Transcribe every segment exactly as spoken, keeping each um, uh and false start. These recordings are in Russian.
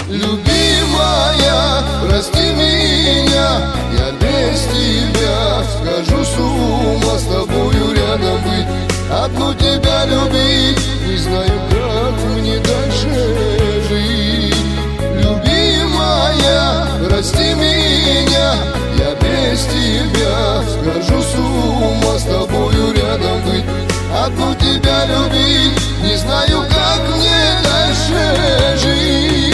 Любимая, прости меня, я без тебя схожу с ума, с тобою рядом быть, одну тебя любить, не знаю, как мне дальше жить. Любимая, прости меня, я без тебя схожу с ума, с тобою рядом быть, одну тебя любить, не знаю, как мне дальше жить.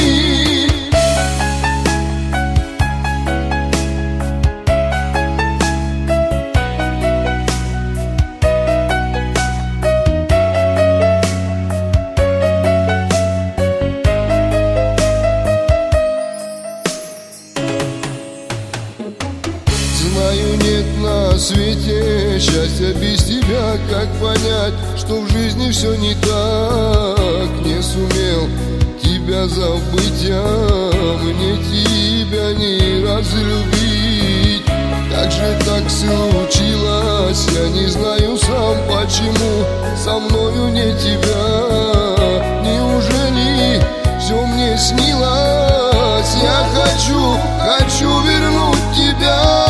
Знаю, нет на свете счастья без тебя. Как понять, что в жизни все не так? Не сумел тебя забыть, а мне тебя не разлюбить. Как же так случилось, я не знаю сам почему. Со мною не тебя, неужели все мне снилось? Я хочу, хочу вернуть тебя.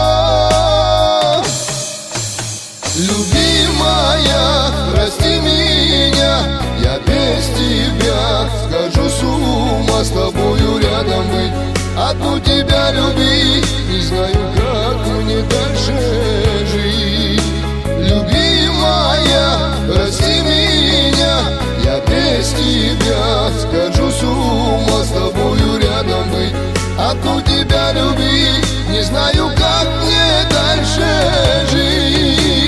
Любимая, прости меня, я без тебя схожу с ума, с тобою рядом быть, одну тебя любить, не знаю, как мне дальше жить. Любимая, прости меня, я без тебя схожу с ума, с тобою рядом быть, одну тебя любить, не знаю, как мне дальше жить.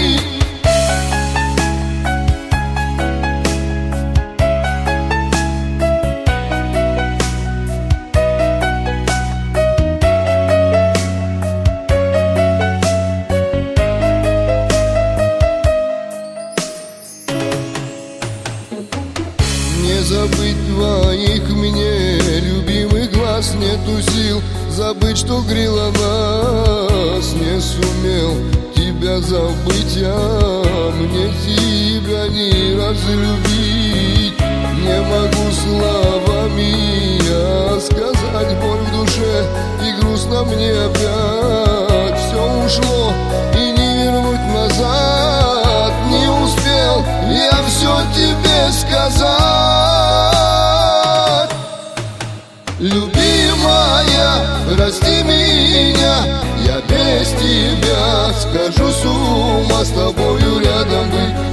Не забыть твоих мне любимых глаз, нету сил забыть, что грело нас. Не сумел тебя забыть, а мне тебя не разлюбить. Не могу словами я сказать боль в душе, и грустно мне опять. Все ушло и не вернуть назад, не успел я все тебе сказать. Любимая, прости меня, я без тебя схожу с ума, с тобою рядом быть,